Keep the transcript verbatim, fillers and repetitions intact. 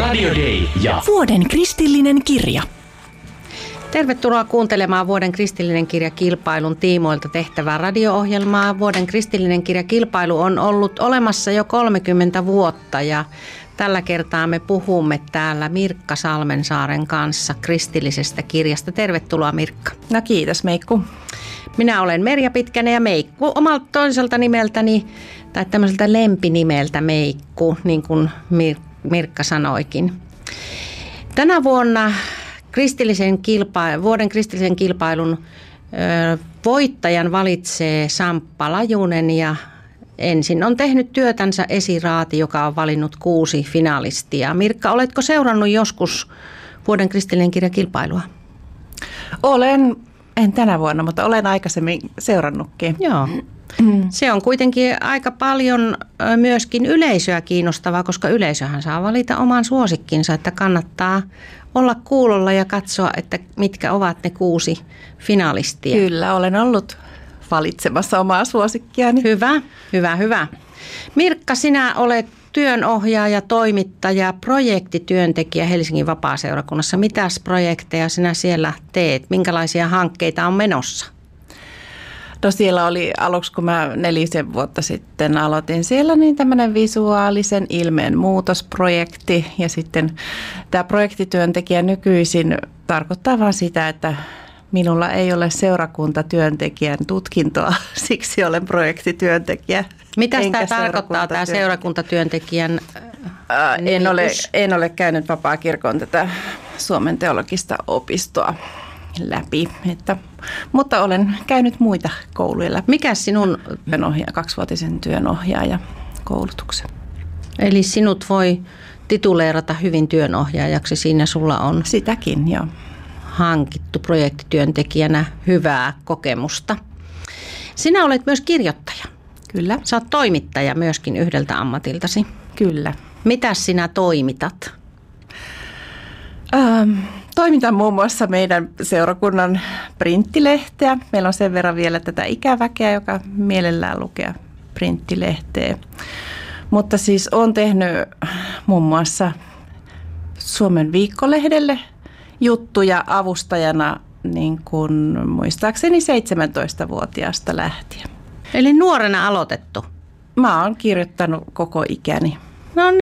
Radio Day ja Vuoden kristillinen kirja. Tervetuloa kuuntelemaan Vuoden kristillinen kirja -kilpailun tiimoilta tehtävää radio-ohjelmaa. Vuoden kristillinen kirja -kilpailu on ollut olemassa jo kolmekymmentä vuotta ja tällä kertaa me puhumme täällä Mirkka Salmensaaren kanssa kristillisestä kirjasta. Tervetuloa Mirkka. No kiitos Meikku. Minä olen Merja Pitkänen ja Meikku omalta toiselta nimeltäni tai tämmöiseltä lempinimeltä Meikku, niin kuin Mir- Mirkka sanoikin. Tänä vuonna kristillisen kilpa- vuoden kristillisen kilpailun ö, voittajan valitsee Samppa Lajunen ja ensin on tehnyt työtänsä esiraati, joka on valinnut kuusi finalistia. Mirkka, oletko seurannut joskus vuoden kristillinen kirja -kilpailua? Olen, en tänä vuonna, mutta olen aikaisemmin seurannutkin. Joo. Se on kuitenkin aika paljon myöskin yleisöä kiinnostavaa, koska yleisöhän saa valita oman suosikkinsa, että kannattaa olla kuulolla ja katsoa, että mitkä ovat ne kuusi finalistia. Kyllä, olen ollut valitsemassa omaa suosikkiani. Hyvä, hyvä, hyvä. Mirkka, sinä olet työnohjaaja, toimittaja, projektityöntekijä Helsingin Vapaaseurakunnassa. Mitäs projekteja sinä siellä teet? Minkälaisia hankkeita on menossa? No siellä oli aluksi, kun mä nelisen vuotta sitten aloitin siellä, niin tämmöinen visuaalisen ilmeen muutosprojekti. Ja sitten tämä projektityöntekijä nykyisin tarkoittaa vaan sitä, että minulla ei ole seurakuntatyöntekijän tutkintoa, siksi olen projektityöntekijä. Mitä tämä tarkoittaa, tämä seurakuntatyöntekijän Ää, en, ole, en ole käynyt Vapaakirkon tätä Suomen teologista opistoa läpi, että, mutta olen käynyt muita kouluja läpi. Mikä sinun Työnohjaaja, kaksivuotisen työnohjaaja koulutuksen. Eli sinut voi tituleerata hyvin työnohjaajaksi, siinä sulla on Sitäkin, joo. hankittu projektityöntekijänä hyvää kokemusta. Sinä olet myös kirjoittaja. Kyllä. Sä oot toimittaja myöskin yhdeltä ammatiltasi. Kyllä. Mitäs sinä toimitat? Ähm, toimitan muun muassa meidän seurakunnan printtilehteä. Meillä on sen verran vielä tätä ikäväkeä, joka mielellään lukee printtilehteä. Mutta siis olen tehnyt muun muassa Suomen Viikkolehdelle juttuja avustajana niin kuin muistaakseni seitsemäntoistavuotiaasta lähtien. Eli nuorena aloitettu. Mä oon kirjoittanut koko ikäni. No